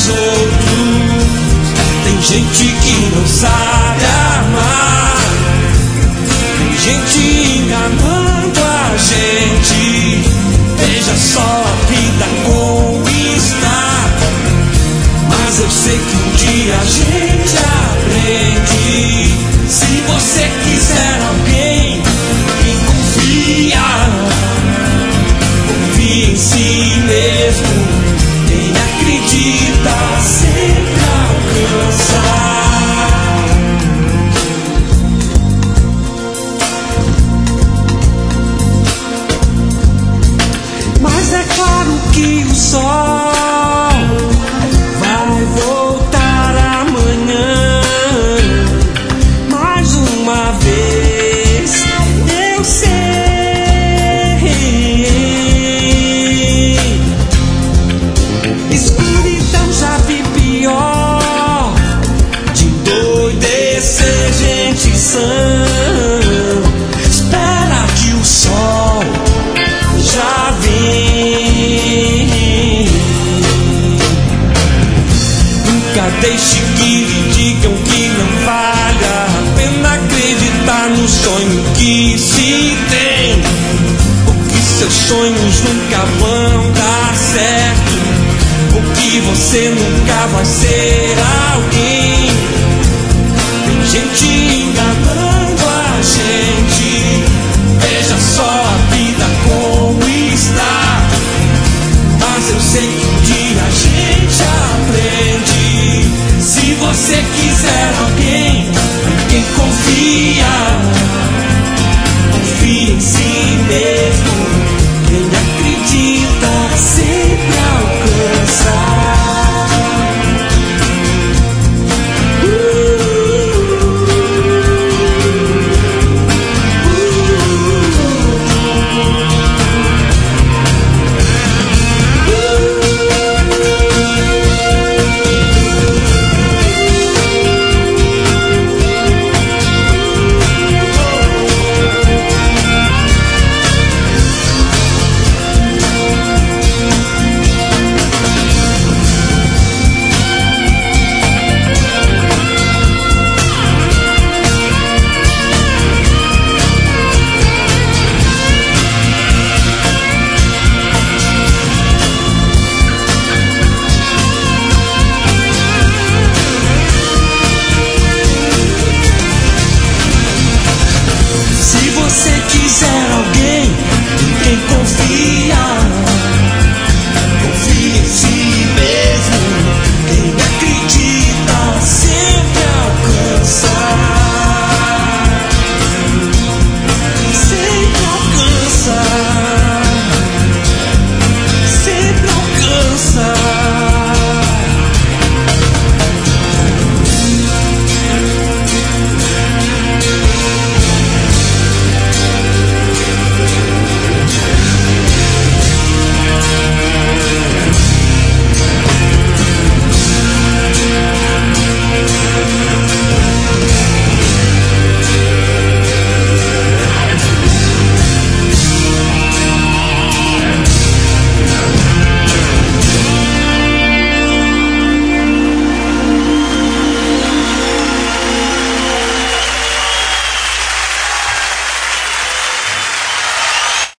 os outros. Tem gente que não sabe amar, tem gente enganando a gente. Veja só a vida como está, mas eu sei que um dia a gente aprende. Se você quiser alguém que confia, confie em si mesmo. Quem acredita sempre alcança. Mas é claro que o sol vai voltar amanhã. Mais uma vez eu sei. Escuridão já vi pior, de endoidecer gente sã. Espera que o sol já vem. Nunca deixe que lhe digam que não vale a pena acreditar no sonho que se tem, porque seus sonhos nunca vão dar certo, porque você nunca vai ser alguém. Tem gente enganando